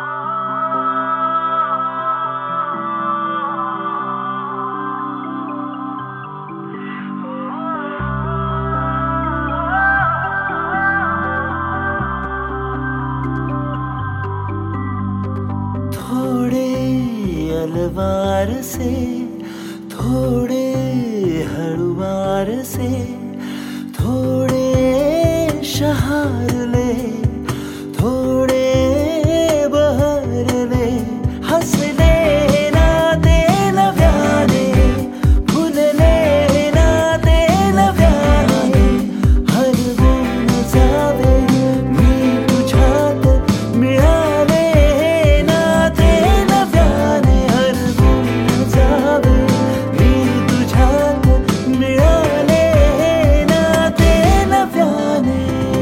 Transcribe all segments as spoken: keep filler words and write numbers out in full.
अलवार से थोड़े हड़ुवार से थोड़े शहार ले थोड़े बहर ले हंस लेना दिल प्यारे भूल लेना दिल प्यारे हर गुण जावे मी तुझ्यात मिळाले ना दिल प्यारे हर गुण जावे मी तुझ्यात मिळाले ना दिल प्यारे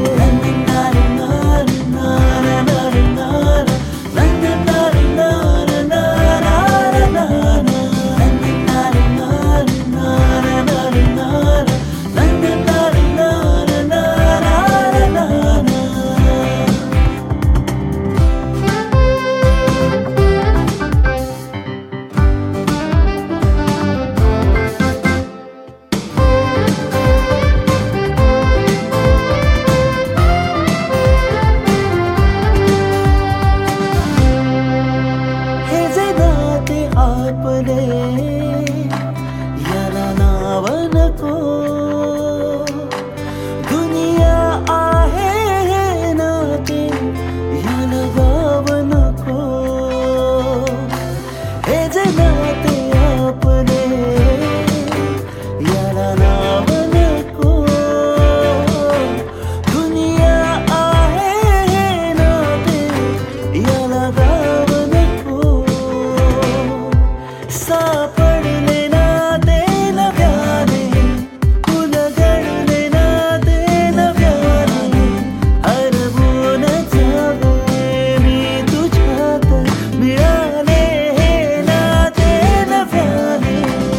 आपले याला नाव नको दुनिया आहे हे नाते याला गाव नको हे जे नाते आपले याला नाव नको दुनिया आहे हे नाते याला गाव नको सापडले ना दिल प्यारे उलगडले ना दिल प्यारे हरवून जावे मी तुझ्यात मिळाले ना दिल प्यारे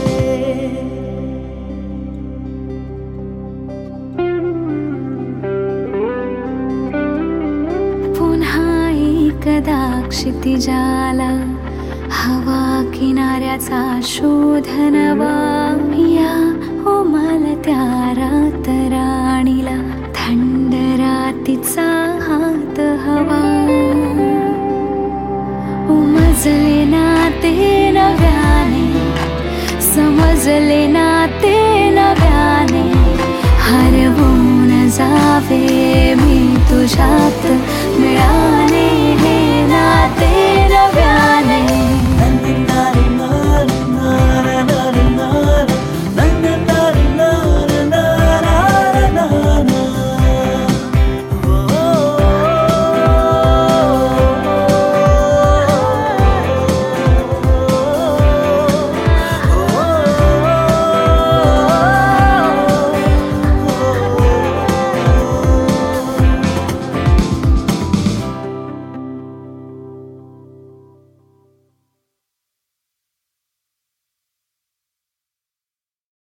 पुन्हा एकदा क्षितिजाला हवा किनाऱ्याचा शोध नवा या उमलत्या रातराणीला थंड रातीचा हात हवा उमजले नाते नव्याने समजले नाते नव्याने हरवून जावे मी तुझ्यात मिळाले